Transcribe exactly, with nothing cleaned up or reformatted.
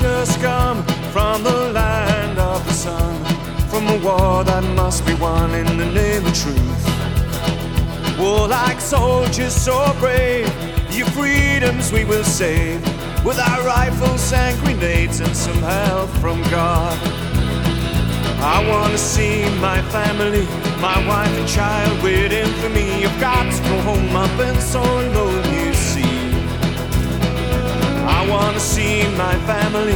just come from the land of the sun, from a war that must be won in the name of truth. Warlike soldiers so brave, your freedoms we will save, with our rifles and grenades and some help from God. I wanna see my family, my wife and child waiting for me. I've got to go home, I've been so alone, you see. I wanna see my family,